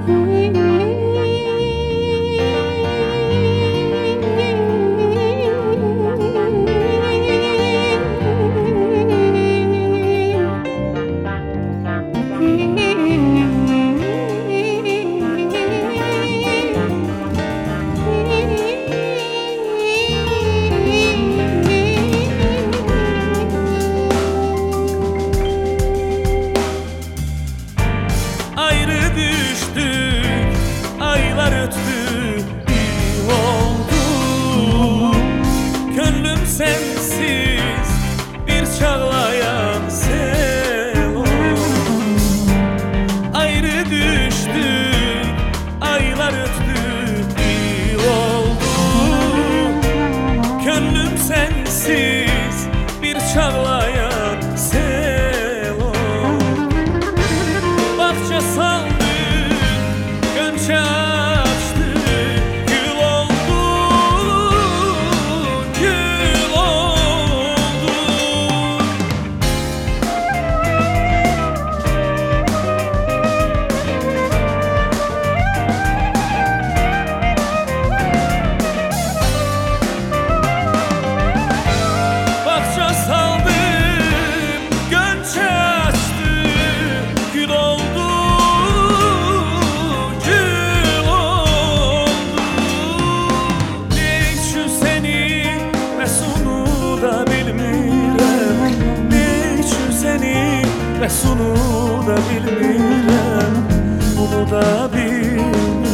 Sensiz bir çağlayan sel ol. Ayrı düştük, aylar öttü, bir oldu. Gönlüm sensiz bir çağlayan sel ol. Bahçe saldık, gönçe açtı, gül oldu, gül oldu. Bahçe saldım, gönçe açtı, gül oldu, gül oldu. Ne için seni mesunu da bilmirəm, ne için seni mesunu da bilmirəm, bunu da bilmirəm.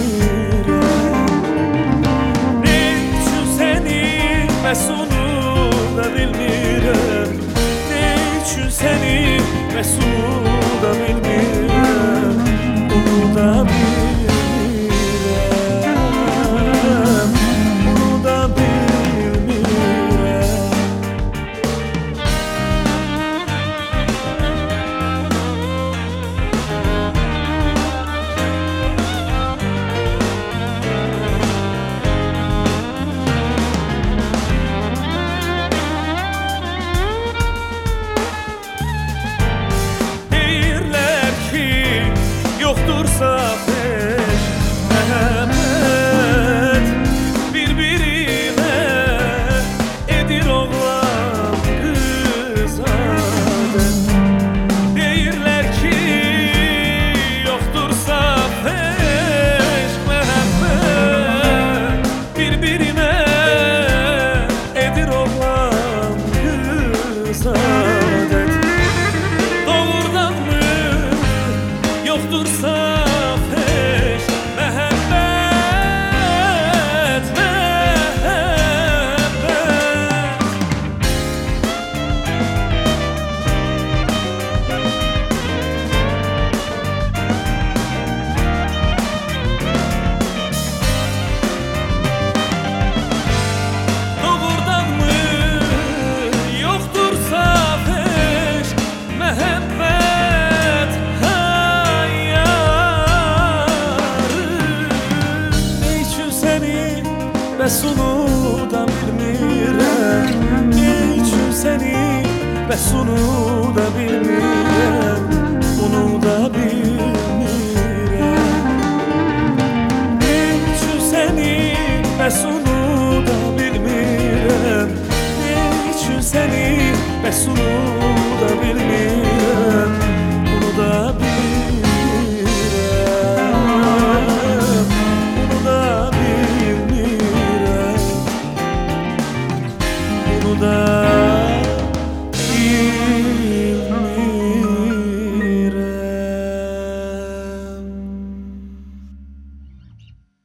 Ne için seni mesunu da bilmirəm, ne için seni mesunu da bilmirəm, bunu da bilmirəm, bunu da bilmirəm. Deyirlər ki, yoxdur safeş məhəbbət, bir-birinə edir oğlan qız adət. Deyirlər ki, yoxdur safeş məhəbbət, bir-birinə edir oğlan qız adət. Doğrudanmı yoktur saf eş məhəbbət, məhəbbət. Doğrudanmı yoktur saf eş məhəbbət, hay yarım. Ne için seni mesunu da bilmirəm, ne için seni mesunu da bilmirəm, bunu da bilmirəm. Ne için seni mesunu da bilmirəm, ne için seni mesunu da bilmirəm.